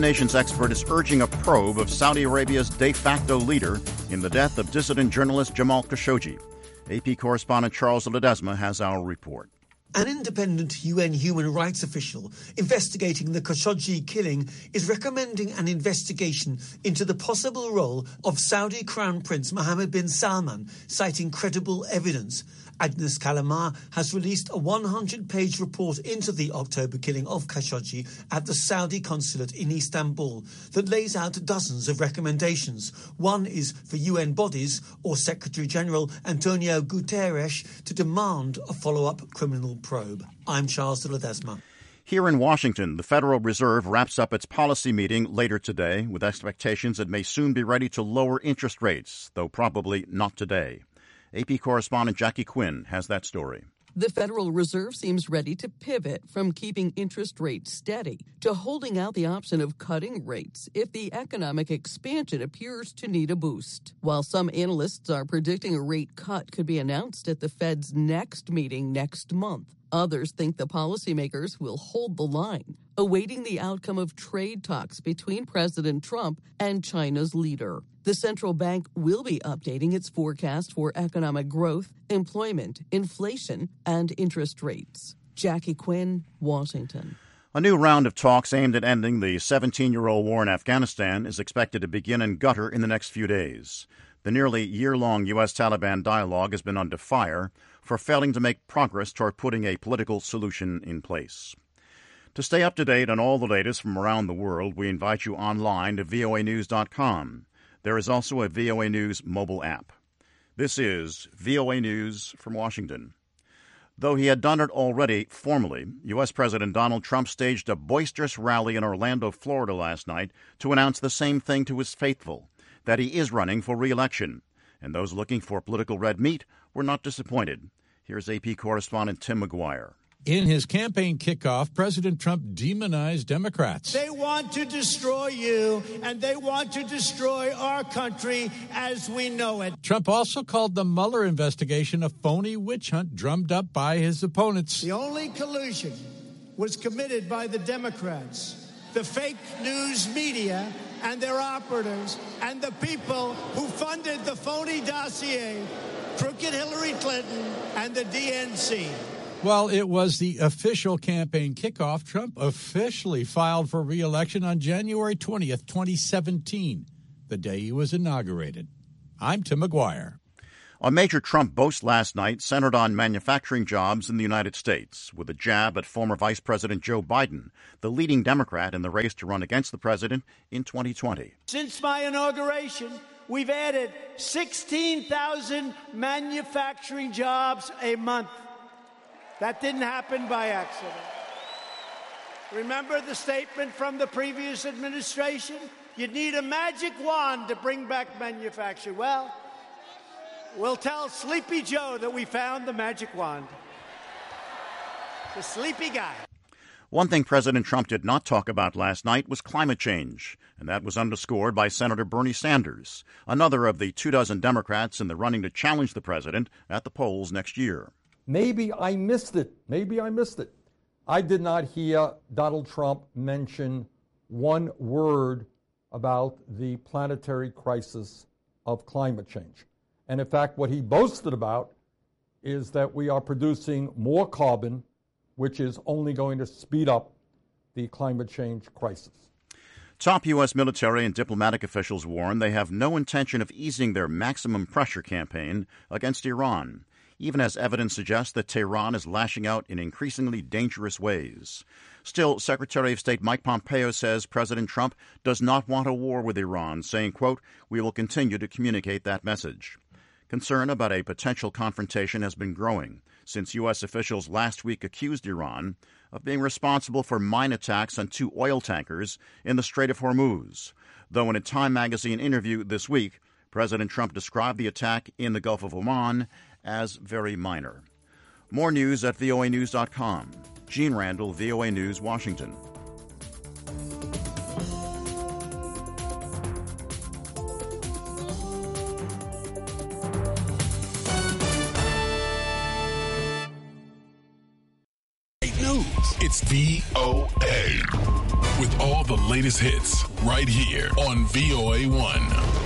Nations expert is urging a probe of Saudi Arabia's de facto leader in the death of dissident journalist Jamal Khashoggi. AP correspondent Charles Ledesma has our report. An independent UN human rights official investigating the Khashoggi killing is recommending an investigation into the possible role of Saudi Crown Prince Mohammed bin Salman, citing credible evidence. Agnes Kalamar has released a 100-page report into the October killing of Khashoggi at the Saudi consulate in Istanbul that lays out dozens of recommendations. One is for UN bodies or Secretary-General Antonio Guterres to demand a follow-up criminal probe. I'm Charles de Ledesma. Here in Washington, the Federal Reserve wraps up its policy meeting later today with expectations it may soon be ready to lower interest rates, though probably not today. AP correspondent Jackie Quinn has that story. The Federal Reserve seems ready to pivot from keeping interest rates steady to holding out the option of cutting rates if the economic expansion appears to need a boost. While some analysts are predicting a rate cut could be announced at the Fed's next meeting next month, others think the policymakers will hold the line, awaiting the outcome of trade talks between President Trump and China's leader. The central bank will be updating its forecast for economic growth, employment, inflation, and interest rates. Jackie Quinn, Washington. A new round of talks aimed at ending the 17-year-old war in Afghanistan is expected to begin in Qatar in the next few days. The nearly year-long U.S.-Taliban dialogue has been under fire for failing to make progress toward putting a political solution in place. To stay up to date on all the latest from around the world, we invite you online to voanews.com. There is also a VOA News mobile app. This is VOA News from Washington. Though he had done it already formally, U.S. President Donald Trump staged a boisterous rally in Orlando, Florida last night to announce the same thing to his faithful, that he is running for re-election. And those looking for political red meat were not disappointed. Here's AP correspondent Tim McGuire. In his campaign kickoff, President Trump demonized Democrats. They want to destroy you, and they want to destroy our country as we know it. Trump also called the Mueller investigation a phony witch hunt drummed up by his opponents. The only collusion was committed by the Democrats, the fake news media, and their operatives, and the people who funded the phony dossier, crooked Hillary Clinton, and the DNC. While it was the official campaign kickoff, Trump officially filed for re-election on January 20th, 2017, the day he was inaugurated. I'm Tim McGuire. A major Trump boast last night centered on manufacturing jobs in the United States, with a jab at former Vice President Joe Biden, the leading Democrat in the race to run against the president in 2020. Since my inauguration, we've added 16,000 manufacturing jobs a month. That didn't happen by accident. Remember the statement from the previous administration? You'd need a magic wand to bring back manufacturing. Well, we'll tell Sleepy Joe that we found the magic wand. The sleepy guy. One thing President Trump did not talk about last night was climate change, and that was underscored by Senator Bernie Sanders, another of the 24 Democrats in the running to challenge the president at the polls next year. Maybe I missed it. I did not hear Donald Trump mention one word about the planetary crisis of climate change. And in fact, what he boasted about is that we are producing more carbon, which is only going to speed up the climate change crisis. Top U.S. military and diplomatic officials warn they have no intention of easing their maximum pressure campaign against Iran, even as evidence suggests that Tehran is lashing out in increasingly dangerous ways. Still, Secretary of State Mike Pompeo says President Trump does not want a war with Iran, saying, quote, "We will continue to communicate that message." Concern about a potential confrontation has been growing since U.S. officials last week accused Iran of being responsible for mine attacks on 2 oil tankers in the Strait of Hormuz, though in a Time magazine interview this week, President Trump described the attack in the Gulf of Oman as very minor. More news at voanews.com. Gene Randall, VOA News, Washington. News. It's VOA. with all the latest hits right here on VOA1.